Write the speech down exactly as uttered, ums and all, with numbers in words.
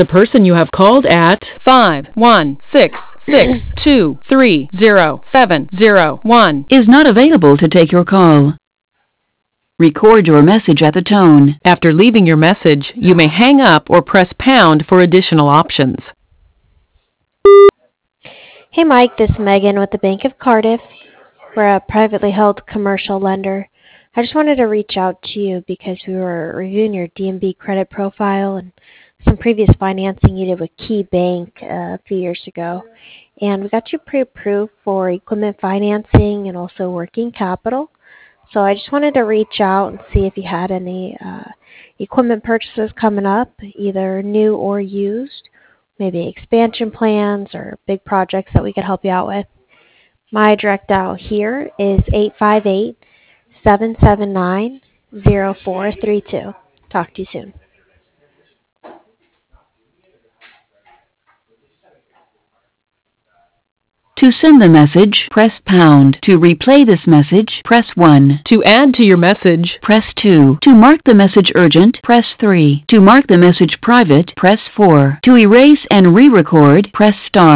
The person you have called at five one six six two three zero seven zero one is not available to take your call. Record your message at the tone. After leaving your message, you may hang up or press pound for additional options. Hey Mike, this is Megan with the Bank of Cardiff. We're a privately held commercial lender. I just wanted to reach out to you because we were reviewing your D M B credit profile and some previous financing you did with Key Bank uh, a few years ago. And we got you pre-approved for equipment financing and also working capital. So I just wanted to reach out and see if you had any uh, equipment purchases coming up, either new or used, maybe expansion plans or big projects that we could help you out with. My direct dial here is eight five eight, seven seven nine, zero four three two. Talk to you soon. To send the message, press pound. To replay this message, press one. To add to your message, press two. To mark the message urgent, press three. To mark the message private, press four. To erase and re-record, press star.